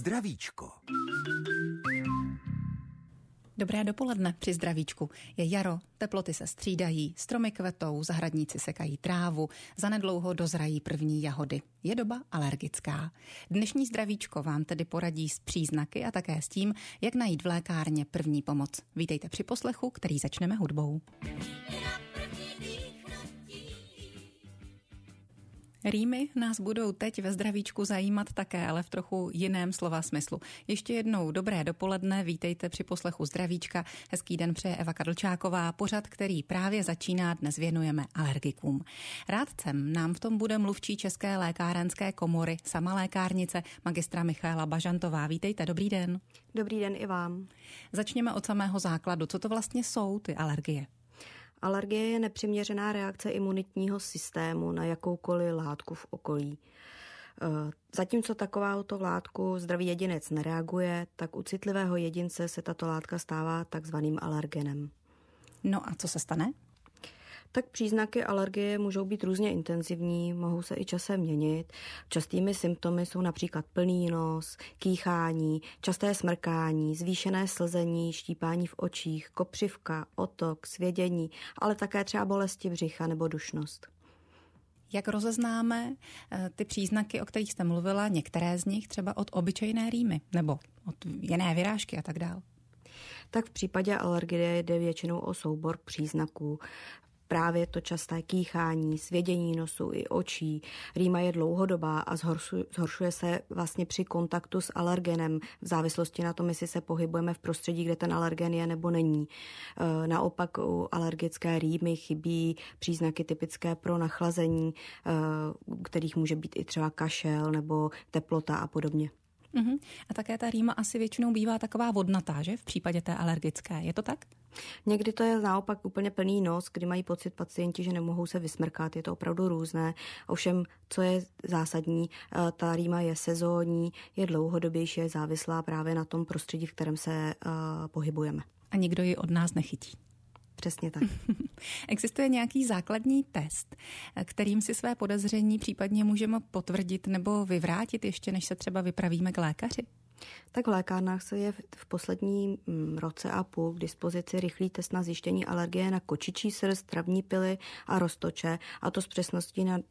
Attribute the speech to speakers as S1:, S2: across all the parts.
S1: Zdravíčko.
S2: Dobré dopoledne při zdravíčku. Je jaro, teploty se střídají, stromy kvetou, zahradníci sekají trávu, zanedlouho dozrají první jahody. Je doba alergická. Dnešní zdravíčko vám tedy poradí s příznaky a také s tím, jak najít v lékárně první pomoc. Vítejte při poslechu, který začneme hudbou. Rýmy nás budou teď ve zdravíčku zajímat také, ale v trochu jiném slova smyslu. Ještě jednou dobré dopoledne, vítejte při poslechu zdravíčka. Hezký den přeje Eva Kadlčáková. Pořad, který právě začíná, dnes věnujeme alergikům. Rádcem nám v tom bude mluvčí České lékárenské komory, sama lékárnice, magistra Michaela Bažantová. Vítejte, dobrý den.
S3: Dobrý den i vám.
S2: Začněme od samého základu. Co to vlastně jsou ty alergie?
S3: Alergie je nepřiměřená reakce imunitního systému na jakoukoliv látku v okolí. Zatímco takováto látku zdravý jedinec nereaguje, tak u citlivého jedince se tato látka stává takzvaným alergenem.
S2: No a co se stane?
S3: Tak příznaky alergie můžou být různě intenzivní, mohou se i časem měnit. Častými symptomy jsou například plný nos, kýchání, časté smrkání, zvýšené slzení, štípání v očích, kopřivka, otok, svědění, ale také třeba bolesti břicha nebo dušnost.
S2: Jak rozeznáme ty příznaky, o kterých jste mluvila, některé z nich třeba od obyčejné rýmy nebo od jiné vyrážky a tak dál?
S3: Tak v případě alergie jde většinou o soubor příznaků. Právě to časté kýchání, svědění nosu i očí. Rýma je dlouhodobá a zhoršuje se vlastně při kontaktu s alergenem v závislosti na tom, jestli se pohybujeme v prostředí, kde ten alergen je nebo není. Naopak u alergické rýmy chybí příznaky typické pro nachlazení, kterých může být i třeba kašel nebo teplota a podobně.
S2: Uhum. A také ta rýma asi většinou bývá taková vodnatá, že? V případě té alergické. Je to tak?
S3: Někdy to je naopak úplně plný nos, kdy mají pocit pacienti, že nemohou se vysmrkat. Je to opravdu různé. Ovšem, co je zásadní, ta rýma je sezónní, je dlouhodobější, je závislá právě na tom prostředí, v kterém se pohybujeme.
S2: A nikdo ji od nás nechytí.
S3: Přesně tak.
S2: Existuje nějaký základní test, kterým si své podezření případně můžeme potvrdit nebo vyvrátit ještě, než se třeba vypravíme k lékaři?
S3: Tak v lékárnách se je v posledním roce a půl k dispozici rychlý test na zjištění alergie na kočičí srst, travní pily a roztoče, a to s přesností na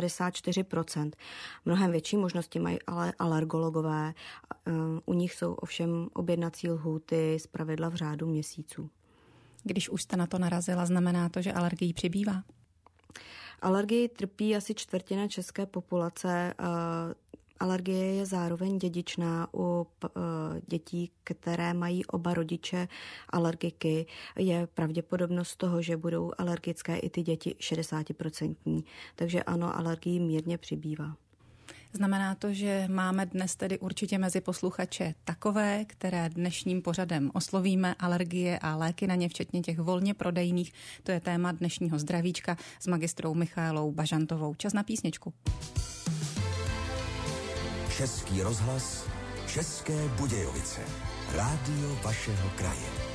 S3: 94%. Mnohem větší možnosti mají ale alergologové. U nich jsou ovšem objednací lhůty zpravidla v řádu měsíců.
S2: Když už jste na to narazila, znamená to, že alergií přibývá?
S3: Alergii trpí asi čtvrtina české populace. Alergie je zároveň dědičná u dětí, které mají oba rodiče alergiky. Je pravděpodobnost toho, že budou alergické i ty děti 60%. Takže ano, alergii mírně přibývá.
S2: Znamená to, že máme dnes tedy určitě mezi posluchače takové, které dnešním pořadem oslovíme, alergie a léky na ně, včetně těch volně prodejných. To je téma dnešního zdravíčka s magistrou Michaelou Bažantovou. Čas na písničku.
S1: Český rozhlas, České Budějovice. Rádio vašeho kraje.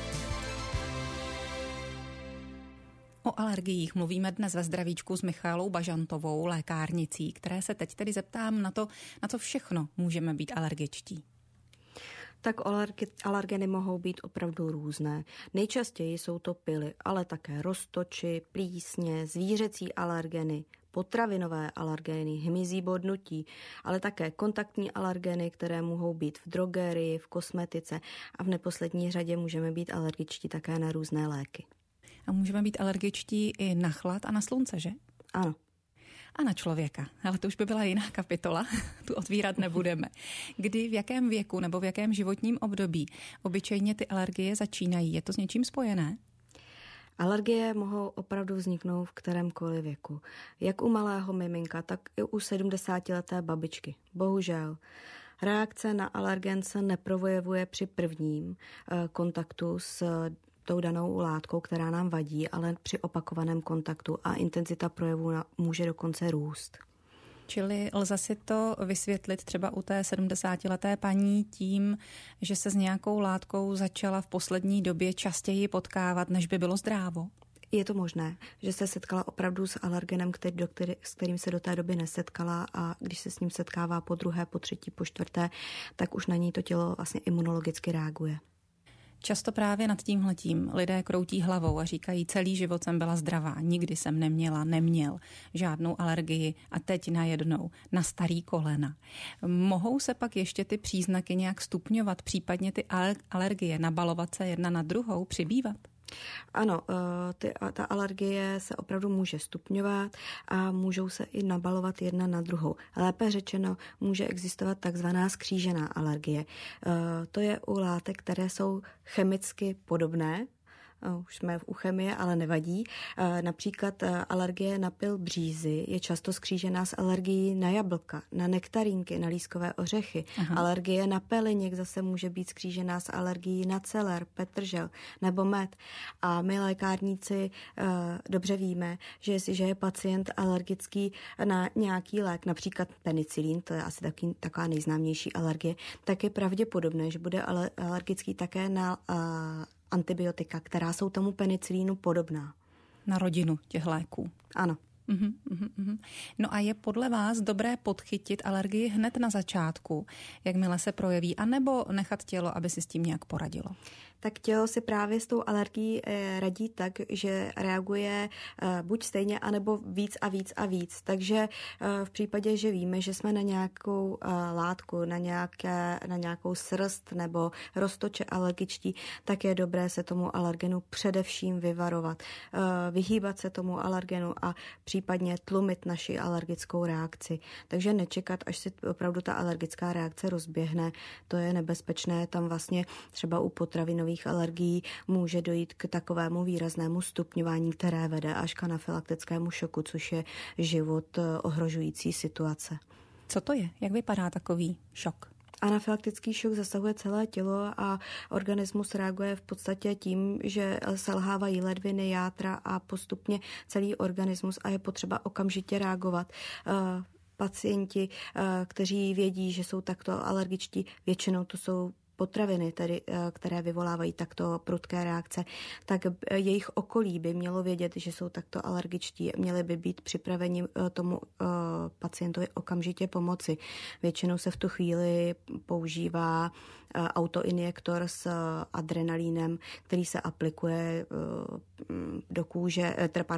S2: O alergiích mluvíme dnes ve zdravíčku s Michaelou Bažantovou, lékárnicí, které se teď tedy zeptám na to, na co všechno můžeme být alergičtí.
S3: Tak alergeny mohou být opravdu různé. Nejčastěji jsou to pily, ale také roztoči, plísně, zvířecí alergeny, potravinové alergeny, hmyzí bodnutí, ale také kontaktní alergeny, které mohou být v drogerii, v kosmetice, a v neposlední řadě můžeme být alergičtí také na různé léky.
S2: A můžeme být alergičtí i na chlad a na slunce, že?
S3: Ano.
S2: A na člověka. Ale to už by byla jiná kapitola, tu otvírat nebudeme. Kdy, v jakém věku nebo v jakém životním období obyčejně ty alergie začínají? Je to s něčím spojené?
S3: Alergie mohou opravdu vzniknout v kterémkoliv věku. Jak u malého miminka, tak i u 70leté babičky. Bohužel. Reakce na alergen se neprojevuje při prvním kontaktu s tou danou látkou, která nám vadí, ale při opakovaném kontaktu, a intenzita projevu může dokonce růst.
S2: Čili lze si to vysvětlit třeba u té 70leté paní tím, že se s nějakou látkou začala v poslední době častěji potkávat, než by bylo zdrávo?
S3: Je to možné, že se setkala opravdu s alergenem, s kterým se do té doby nesetkala a když se s ním setkává po druhé, po třetí, po čtvrté, tak už na ní to tělo vlastně imunologicky reaguje.
S2: Často právě nad tímhletím lidé kroutí hlavou a říkají, celý život jsem byla zdravá, nikdy jsem neměl žádnou alergii a teď najednou na starý kolena. Mohou se pak ještě ty příznaky nějak stupňovat, případně ty alergie nabalovat se jedna na druhou, přibývat?
S3: Ano, ta alergie se opravdu může stupňovat a můžou se i nabalovat jedna na druhou. Lépe řečeno, může existovat takzvaná skřížená alergie. To je u látek, které jsou chemicky podobné. Už jsme u chemie, ale nevadí. Například alergie na pyl břízy je často skřížená s alergií na jablka, na nektarínky, na lískové ořechy. Aha. Alergie na peliněk zase může být skřížená s alergií na celer, petržel nebo med. A my lékárníci dobře víme, že jestliže je pacient alergický na nějaký lék, například penicilin, to je asi taková nejznámější alergie, tak je pravděpodobné, že bude alergický také na antibiotika, která jsou tomu penicilínu podobná.
S2: Na rodinu těch léků.
S3: Ano.
S2: No a je podle vás dobré podchytit alergii hned na začátku, jakmile se projeví, anebo nechat tělo, aby si s tím nějak poradilo?
S3: Tak tělo si právě s tou alergií radí tak, že reaguje buď stejně, anebo víc a víc a víc. Takže v případě, že víme, že jsme na nějakou látku, na nějakou srst nebo roztoče alergičtí, tak je dobré se tomu alergenu především vyvarovat. Vyhýbat se tomu alergenu a případně tlumit naši alergickou reakci. Takže nečekat, až si opravdu ta alergická reakce rozběhne. To je nebezpečné. Tam vlastně třeba u potravinových alergií může dojít k takovému výraznému stupňování, které vede až k anafylaktickému šoku, což je život ohrožující situace.
S2: Co to je? Jak vypadá takový šok?
S3: Anafylaktický šok zasahuje celé tělo a organismus reaguje v podstatě tím, že selhávají ledviny, játra a postupně celý organismus a je potřeba okamžitě reagovat. Pacienti, kteří vědí, že jsou takto alergičtí, většinou to jsou potraviny, tedy, které vyvolávají takto prudké reakce, tak jejich okolí by mělo vědět, že jsou takto alergičtí, měli by být připraveni tomu pacientovi okamžitě pomoci. Většinou se v tu chvíli používá autoinjektor s adrenalínem, který se aplikuje do kůže,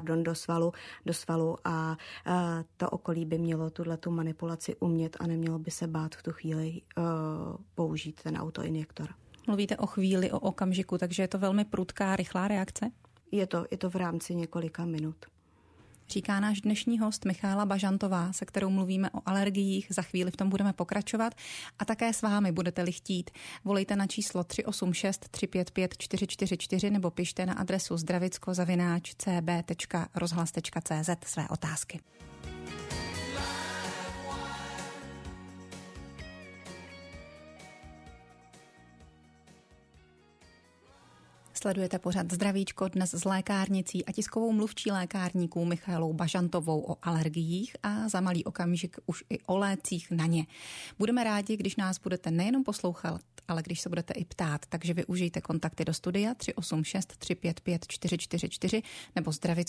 S3: do svalu a to okolí by mělo tuhletu manipulaci umět a nemělo by se bát v tu chvíli použít ten autoinjektor.
S2: Mluvíte o chvíli, o okamžiku, takže je to velmi prudká, rychlá reakce?
S3: Je to v rámci několika minut.
S2: Říká náš dnešní host Michála Bažantová, se kterou mluvíme o alergiích. Za chvíli v tom budeme pokračovat a také s vámi, budete-li chtít. Volejte na číslo 386 355 444 nebo pište na adresu zdravicko@cb.rozhlas.cz své otázky. Sledujete pořad Zdravíčko dnes s lékárnicí a tiskovou mluvčí lékárníků Michaelou Bažantovou o alergiích a za malý okamžik už i o lécích na ně. Budeme rádi, když nás budete nejenom poslouchat, ale když se budete i ptát, takže využijte kontakty do studia 386 355 444 nebo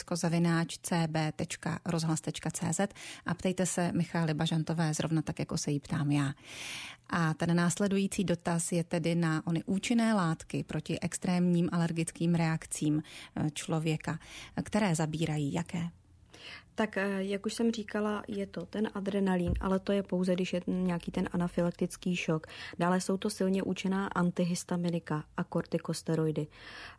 S2: zdravicko@cb.rozhlas.cz a ptejte se Michály Bažantové zrovna tak, jako se jí ptám já. A ten následující dotaz je tedy na ony účinné látky proti extrémním alergickým reakcím člověka, které zabírají jaké?
S3: Tak, jak už jsem říkala, je to ten adrenalin, ale to je pouze, když je nějaký ten anafylaktický šok. Dále jsou to silně účinná antihistaminika a kortikosteroidy.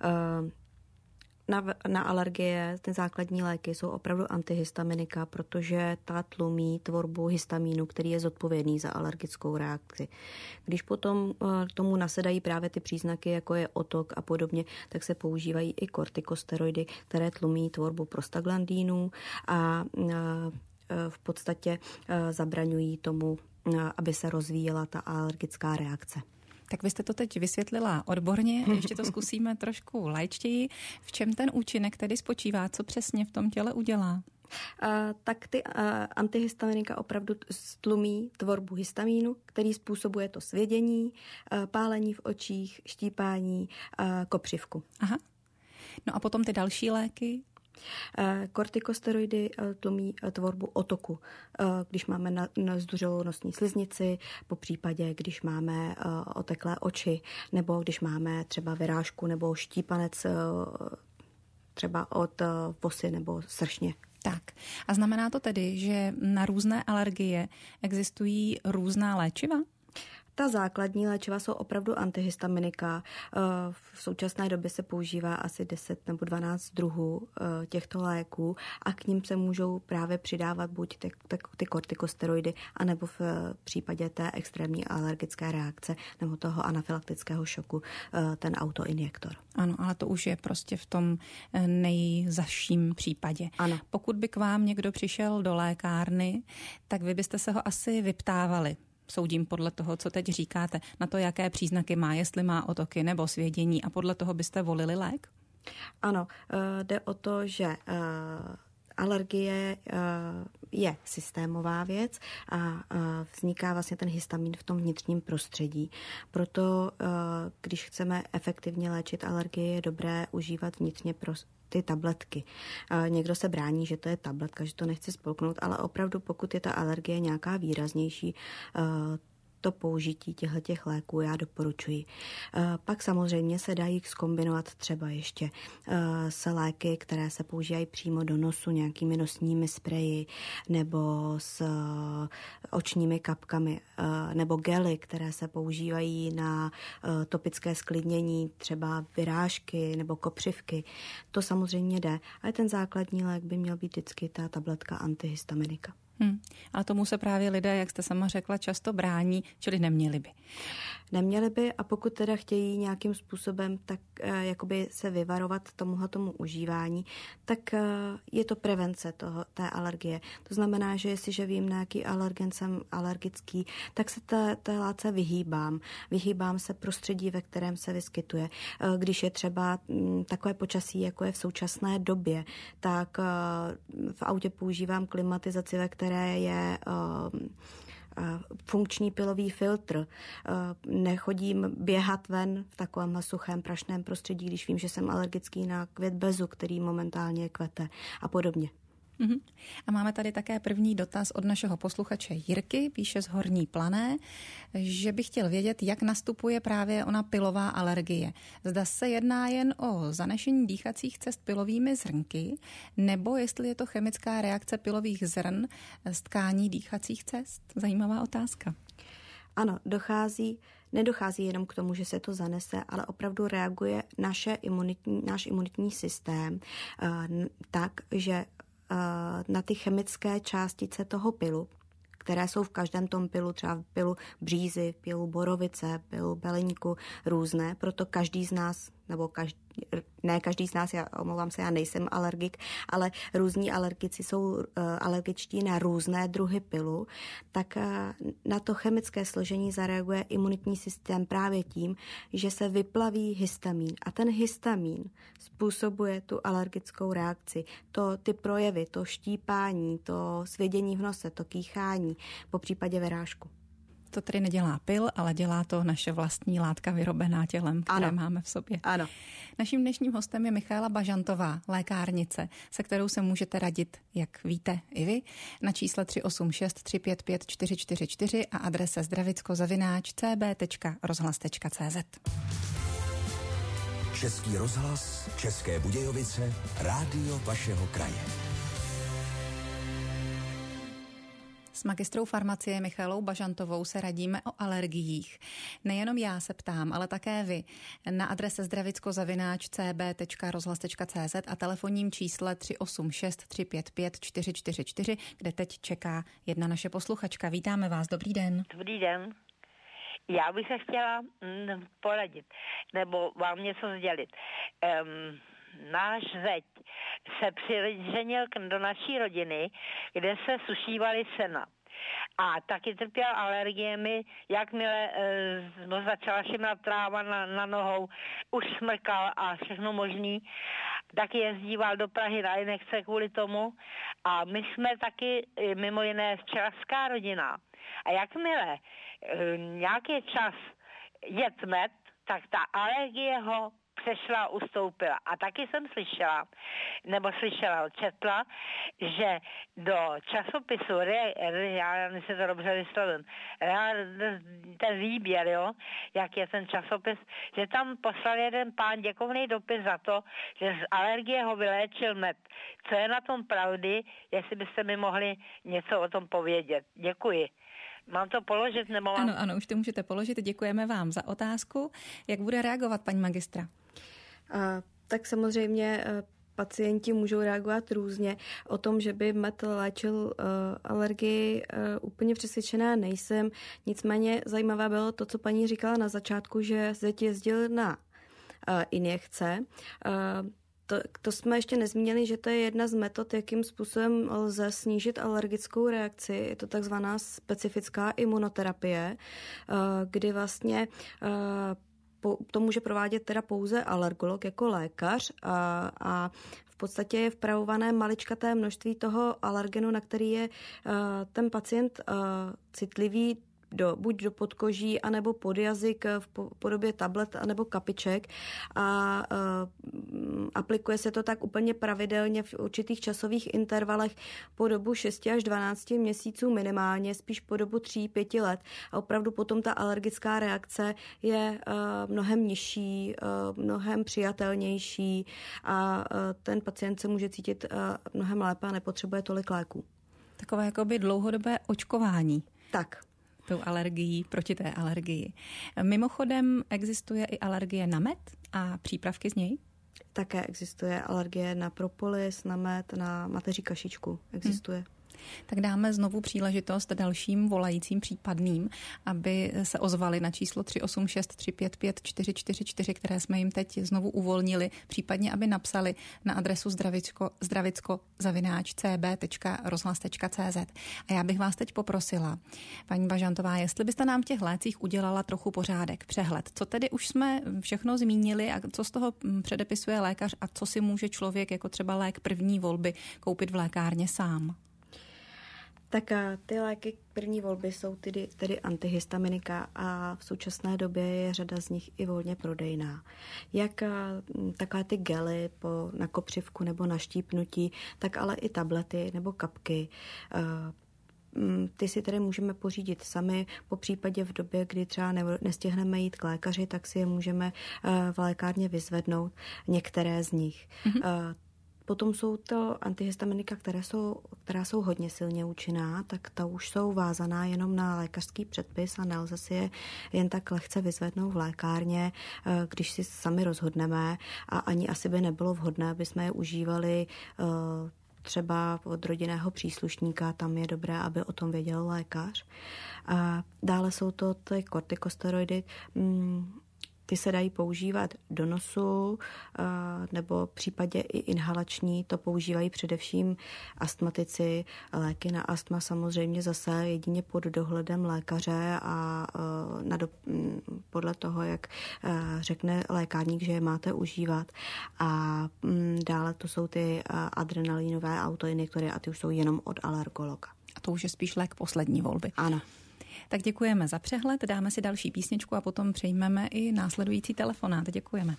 S3: Na alergie ty základní léky jsou opravdu antihistaminika, protože ta tlumí tvorbu histamínu, který je zodpovědný za alergickou reakci. Když potom tomu nasedají právě ty příznaky, jako je otok a podobně, tak se používají i kortikosteroidy, které tlumí tvorbu prostaglandínů a v podstatě zabraňují tomu, aby se rozvíjela ta alergická reakce.
S2: Tak vy jste to teď vysvětlila odborně, ještě to zkusíme trošku laičtěji. V čem ten účinek tedy spočívá, co přesně v tom těle udělá?
S3: Tak ty antihistaminika opravdu stlumí tvorbu histamínu, který způsobuje to svědění, pálení v očích, štípání, kopřivku.
S2: Aha. No a potom ty další léky?
S3: Kortikosteroidy tlumí tvorbu otoku, když máme vzduřilou nosní sliznici, po případě, když máme oteklé oči, nebo když máme třeba vyrážku nebo štípanec třeba od vosy nebo sršně.
S2: Tak. A znamená to tedy, že na různé alergie existují různá léčiva?
S3: Ta základní léčiva jsou opravdu antihistaminika. V současné době se používá asi 10 nebo 12 druhů těchto léků a k nim se můžou právě přidávat buď ty kortikosteroidy, anebo v případě té extrémní alergické reakce nebo toho anafylaktického šoku ten autoinjektor.
S2: Ano, ale to už je prostě v tom nejzaším případě.
S3: Ano.
S2: Pokud by k vám někdo přišel do lékárny, tak vy byste se ho asi vyptávali. Soudím podle toho, co teď říkáte, na to, jaké příznaky má, jestli má otoky nebo svědění a podle toho byste volili lék?
S3: Ano, jde o to, že alergie je systémová věc a vzniká vlastně ten histamin v tom vnitřním prostředí. Proto, když chceme efektivně léčit alergie, je dobré užívat vnitřně ty tabletky. Někdo se brání, že to je tabletka, že to nechce spolknout, ale opravdu pokud je ta alergie nějaká výraznější, to použití těch léků já doporučuji. Pak samozřejmě se dají zkombinovat třeba ještě s léky, které se používají přímo do nosu, nějakými nosními spreji nebo s očními kapkami nebo gely, které se používají na topické sklidnění, třeba vyrážky nebo kopřivky. To samozřejmě jde, ale ten základní lék by měl být vždycky ta tabletka antihistaminika.
S2: Ale tomu se právě lidé, jak jste sama řekla, často brání, čili neměli by.
S3: Neměli by a pokud teda chtějí nějakým způsobem tak jakoby se vyvarovat tomu užívání, tak je to prevence té alergie. To znamená, že jestliže vím, na jaký alergen jsem alergický, tak se té látce vyhýbám. Vyhýbám se prostředí, ve kterém se vyskytuje. Když je třeba takové počasí, jako je v současné době, tak v autě používám klimatizaci, ve které je funkční pilový filtr. Nechodím běhat ven v takovémhle suchém prašném prostředí, když vím, že jsem alergický na květ bezu, který momentálně kvete a podobně.
S2: A máme tady také první dotaz od našeho posluchače Jirky, píše z Horní Plané, že by chtěl vědět, jak nastupuje právě ona pilová alergie. Zda se jedná jen o zanešení dýchacích cest pilovými zrnky, nebo jestli je to chemická reakce pilových zrn z tkání dýchacích cest? Zajímavá otázka.
S3: Ano, nedochází jenom k tomu, že se to zanese, ale opravdu reaguje náš imunitní systém tak, že na ty chemické částice toho pilu, které jsou v každém tom pilu, třeba v pilu břízy, v pilu borovice, pilu beleníku, různé, proto každý z nás, nebo ne každý z nás, já nejsem alergik, ale různí alergici jsou alergičtí na různé druhy pilu, tak na to chemické složení zareaguje imunitní systém právě tím, že se vyplaví histamin. A ten histamin způsobuje tu alergickou reakci. Ty projevy, to štípání, to svědění v nose, to kýchání, po případě vyrážku.
S2: To tedy nedělá pil, ale dělá to naše vlastní látka vyrobená tělem, které máme v sobě.
S3: Ano.
S2: Naším dnešním hostem je Michaela Bažantová, lékárnice, se kterou se můžete radit, jak víte i vy, na čísle 386 355 444 a adrese zdravicko@cb.rozhlas.cz.
S1: Český rozhlas, České Budějovice, rádio vašeho kraje.
S2: S magistrou farmacie Michaelou Bažantovou se radíme o alergiích. Nejenom já se ptám, ale také vy. Na adrese zdravicko@cb.rozhlas.cz a telefonním čísle 386 355 444, kde teď čeká jedna naše posluchačka. Vítáme vás, dobrý den.
S4: Dobrý den. Já bych se chtěla poradit, nebo vám něco sdělit. Náš zeď se přiženil do naší rodiny, kde se sušívaly sena. A taky trpěl alergiemi, jakmile začala šimrat tráva na nohou, už smrkal a všechno možný, taky jezdíval do Prahy na injekce kvůli tomu. A my jsme taky mimo jiné včelařská rodina. A jakmile nějaký čas je tmet, tak ta alergie ho sešla, ustoupila. A taky jsem četla, že do časopisu, já si to dobře vyslovím, ten výběr, jo, jak je ten časopis, že tam poslal jeden pán děkovný dopis za to, že z alergie ho vyléčil med. Co je na tom pravdy, jestli byste mi mohli něco o tom povědět. Děkuji. Mám to položit nebo mám?
S2: Ano, už to můžete položit. Děkujeme vám za otázku. Jak bude reagovat paní magistra?
S3: Tak samozřejmě pacienti můžou reagovat různě. O tom, že by med léčil alergii, úplně přesvědčená nejsem. Nicméně zajímavé bylo to, co paní říkala na začátku, že zeď jezdil na injekce. To jsme ještě nezmínili, že to je jedna z metod, jakým způsobem lze snížit alergickou reakci. Je to takzvaná specifická imunoterapie, kdy vlastně to může provádět teda pouze alergolog jako lékař a v podstatě je vpravované maličkaté množství toho alergenu, na který je ten pacient citlivý, buď do podkoží, anebo pod jazyk v podobě tablet, anebo kapiček a aplikuje se to tak úplně pravidelně v určitých časových intervalech po dobu 6 až 12 měsíců minimálně, spíš po dobu 3-5 let a opravdu potom ta alergická reakce je mnohem nižší, mnohem přijatelnější a ten pacient se může cítit mnohem lépe a nepotřebuje tolik léků.
S2: Takové jakoby dlouhodobé očkování.
S3: Tak.
S2: Tou alergií, proti té alergii. Mimochodem existuje i alergie na med a přípravky z něj?
S3: Také existuje alergie na propolis, na med, na mateří kašičku. Existuje.
S2: Tak dáme znovu příležitost dalším volajícím případným, aby se ozvali na číslo 386 355 444, které jsme jim teď znovu uvolnili, případně aby napsali na adresu zdravicko@cb.rozhlas.cz. A já bych vás teď poprosila, paní Bažantová, jestli byste nám v těch lécích udělala trochu pořádek, přehled. Co tedy už jsme všechno zmínili a co z toho předepisuje lékař a co si může člověk jako třeba lék první volby koupit v lékárně sám?
S3: Tak ty léky první volby jsou tedy antihistaminika a v současné době je řada z nich i volně prodejná. Jak takové ty gely na kopřivku nebo na štípnutí, tak ale i tablety nebo kapky. Ty si tedy můžeme pořídit sami, po případě v době, kdy třeba nestihneme jít k lékaři, tak si je můžeme v lékárně vyzvednout, některé z nich. Potom jsou to antihistaminika, která jsou hodně silně účinná, tak ta už jsou vázaná jenom na lékařský předpis a nelze si je jen tak lehce vyzvednout v lékárně, když si sami rozhodneme a ani asi by nebylo vhodné, aby jsme je užívali třeba od rodinného příslušníka, tam je dobré, aby o tom věděl lékař. A dále jsou to ty kortikosteroidy, ty se dají používat do nosu nebo v případě i inhalační. To používají především astmatici. Léky na astma samozřejmě zase jedině pod dohledem lékaře a podle toho, jak řekne lékárník, že je máte užívat. A dále to jsou ty adrenalinové autoinjektory a ty už jsou jenom od alergologa.
S2: A to už je spíš lék poslední volby.
S3: Ano.
S2: Tak děkujeme za přehled, dáme si další písničku a potom přejmeme i následující telefonát. Děkujeme.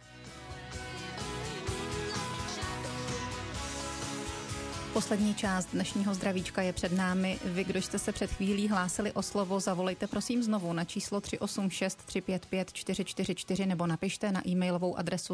S2: Poslední část dnešního zdravíčka je před námi. Vy, kdo jste se před chvílí hlásili o slovo, zavolejte prosím znovu na číslo 386 355 444 nebo napište na e-mailovou adresu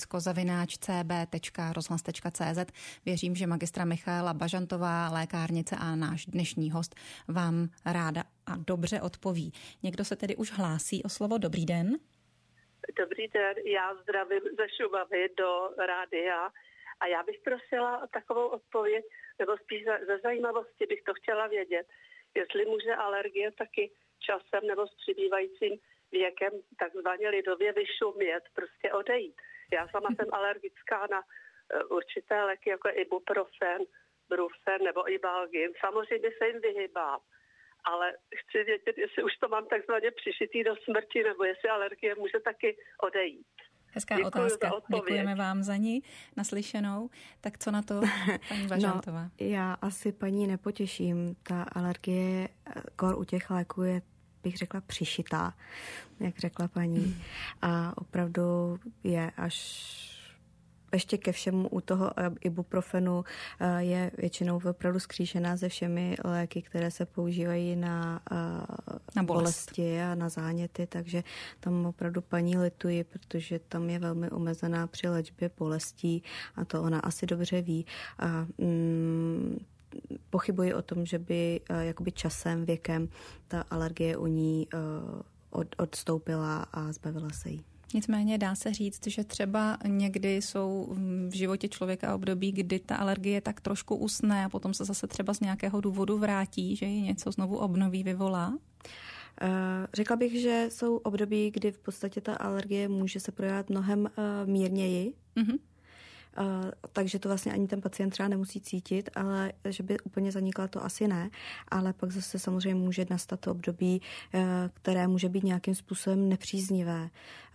S2: zdravicko@cb.rozhlas.cz. Věřím, že magistra Michaela Bažantová, lékárnice a náš dnešní host vám ráda a dobře odpoví. Někdo se tedy už hlásí o slovo. Dobrý den.
S5: Dobrý den, já zdravím ze Šumavy do rádia. A já bych prosila takovou odpověď, nebo spíš ze zajímavosti bych to chtěla vědět, jestli může alergie taky časem nebo s přibývajícím věkem takzvaně lidově vyšumět, prostě odejít. Já sama jsem alergická na určité léky, jako ibuprofen, brufen nebo ibalgin. Samozřejmě se jim vyhybám, ale chci vědět, jestli už to mám takzvaně přišitý do smrti, nebo jestli alergie může taky odejít.
S2: Hezká otázka. Děkujeme vám za ní, naslyšenou. Tak co na to, paní Bažantová?
S3: No, já asi paní nepotěším. Ta alergie kor u těch léků je bych řekla, přišitá, jak řekla paní. A opravdu je až ještě ke všemu u toho ibuprofenu je většinou opravdu skříšená se všemi léky, které se používají na bolesti a na záněty, takže tam opravdu paní lituji, protože tam je velmi omezená při léčbě bolestí a to ona asi dobře ví. A, pochybuji o tom, že by jakoby časem, věkem ta alergie u ní odstoupila a zbavila se jí.
S2: Nicméně dá se říct, že třeba někdy jsou v životě člověka období, kdy ta alergie tak trošku usne a potom se zase třeba z nějakého důvodu vrátí, že ji něco znovu obnoví, vyvolá?
S3: Řekla bych, že jsou období, kdy v podstatě ta alergie může se projevovat mnohem mírněji. Mm-hmm. Takže to vlastně ani ten pacient třeba nemusí cítit, ale že by úplně zanikla, to asi ne. Ale pak zase samozřejmě může nastat to období, které může být nějakým způsobem nepříznivé.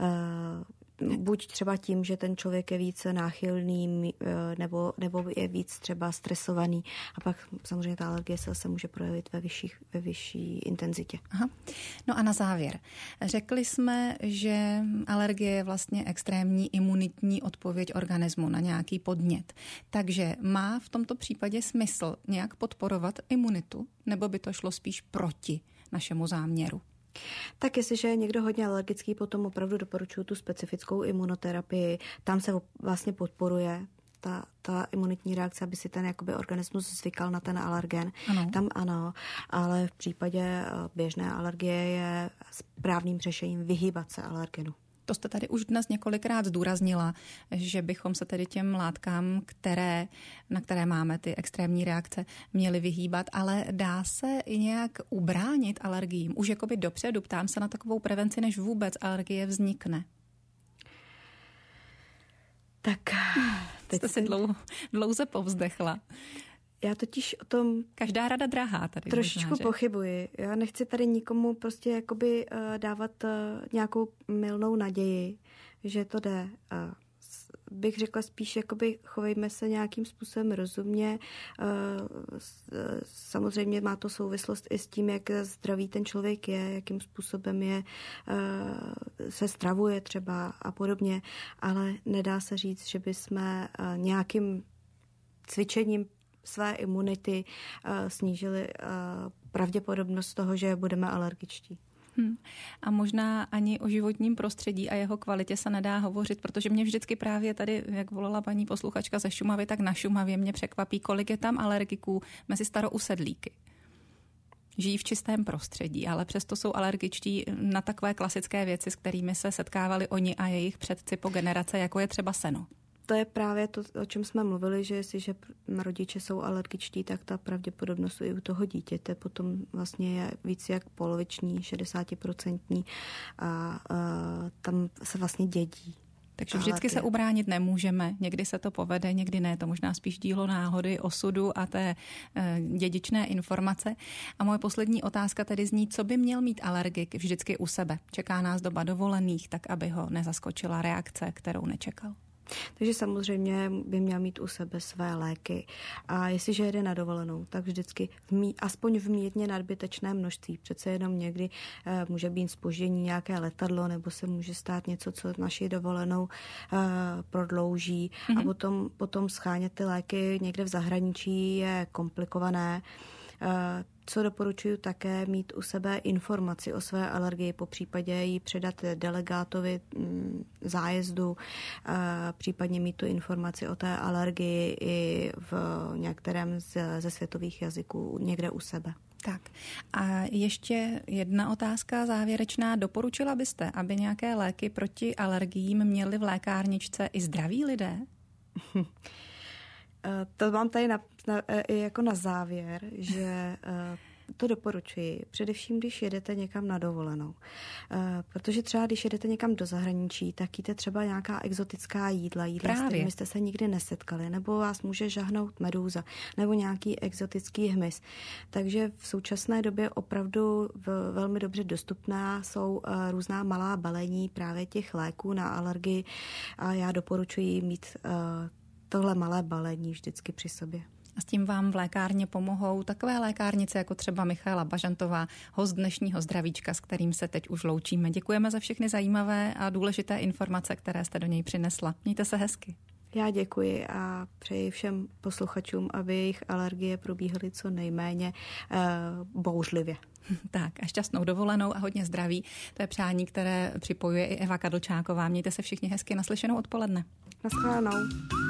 S3: Buď třeba tím, že ten člověk je více náchylný nebo je víc třeba stresovaný a pak samozřejmě ta alergie se zase může projevit ve vyšší intenzitě.
S2: Aha. No a na závěr. Řekli jsme, že alergie je vlastně extrémní imunitní odpověď organismu na nějaký podnět. Takže má v tomto případě smysl nějak podporovat imunitu, nebo by to šlo spíš proti našemu záměru?
S3: Tak jestliže je někdo hodně alergický, potom opravdu doporučuji tu specifickou imunoterapii. Tam se vlastně podporuje ta imunitní reakce, aby si ten jakoby organismus zvykal na ten alergen. Ano. Tam ano, ale v případě běžné alergie je správným řešením vyhýbat se alergenu.
S2: To jste tady už dnes několikrát zdůraznila, že bychom se tedy těm látkám, na které máme ty extrémní reakce, měli vyhýbat, ale dá se i nějak ubránit alergiím? Už jakoby dopředu ptám se na takovou prevenci, než vůbec alergie vznikne.
S3: Tak
S2: teď jste si dlouze povzdechla.
S3: Já totiž o tom
S2: každá rada drahá tady
S3: trošičku možná, pochybuji. Já nechci tady nikomu prostě jakoby dávat nějakou mylnou naději, že to jde. Bych řekla spíš, jakoby chovejme se nějakým způsobem rozumně. Samozřejmě má to souvislost i s tím, jak zdravý ten člověk je, jakým způsobem se stravuje třeba a podobně, ale nedá se říct, že bychom nějakým cvičením své imunity snížili pravděpodobnost toho, že budeme alergičtí.
S2: A možná ani o životním prostředí a jeho kvalitě se nedá hovořit, protože mě vždycky právě tady, jak volala paní posluchačka ze Šumavy, tak na Šumavě mě překvapí, kolik je tam alergiků mezi starousedlíky. Žijí v čistém prostředí, ale přesto jsou alergičtí na takové klasické věci, s kterými se setkávali oni a jejich předci po generace, jako je třeba seno.
S3: To je právě to, o čem jsme mluvili, že jestliže rodiče jsou alergičtí, tak ta pravděpodobnost i u toho dítěte potom vlastně je víc jak poloviční, 60% a tam se vlastně dědí.
S2: Takže vždycky se ubránit nemůžeme, někdy se to povede, někdy ne, to možná spíš dílo náhody, osudu a té dědičné informace. A moje poslední otázka tedy zní, co by měl mít alergik vždycky u sebe? Čeká nás doba dovolených, tak aby ho nezaskočila reakce, kterou nečekal.
S3: Takže samozřejmě by měl mít u sebe své léky. A jestliže jede na dovolenou, tak vždycky aspoň v mírně nadbytečné množství. Přece jenom někdy může být zpoždění nějaké letadlo, nebo se může stát něco, co naši dovolenou prodlouží. A potom schánět ty léky někde v zahraničí je komplikované. Co doporučuji také mít u sebe informaci o své alergii, po případě ji předat delegátovi zájezdu, případně mít tu informaci o té alergii i v některém ze světových jazyků někde u sebe.
S2: Tak a ještě jedna otázka závěrečná. Doporučila byste, aby nějaké léky proti alergiím měli v lékárničce i zdraví lidé?
S3: To mám tady jako na závěr, že to doporučuji, především když jedete někam na dovolenou. Protože třeba když jedete někam do zahraničí, tak jíte třeba nějaká exotická jídla, s kterými jste se nikdy nesetkali, nebo vás může žahnout medúza, nebo nějaký exotický hmyz. Takže v současné době opravdu velmi dobře dostupná jsou různá malá balení právě těch léků na alergii a já doporučuji mít tohle malé balení vždycky při sobě.
S2: A s tím vám v lékárně pomohou takové lékárnice, jako třeba Michaela Bažantová, host dnešního Zdravíčka, s kterým se teď už loučíme. Děkujeme za všechny zajímavé a důležité informace, které jste do něj přinesla. Mějte se hezky.
S3: Já děkuji a přeji všem posluchačům, aby jejich alergie probíhaly co nejméně bouřlivě.
S2: Tak a šťastnou dovolenou a hodně zdraví. To je přání, které připojuje i Eva Kadlčáková. Mějte se všichni hezky, naslyšenou odpoledne.
S3: Naschledanou.